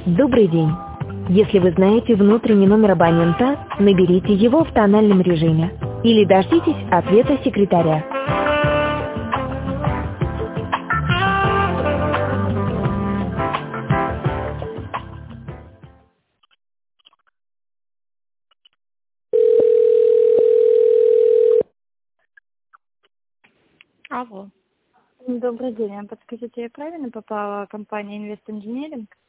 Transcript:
Добрый день. Если вы знаете внутренний номер абонента, наберите его в тональном режиме или дождитесь ответа секретаря. Алло. Добрый день. А подскажите, я правильно попала в компанию Invest Engineering?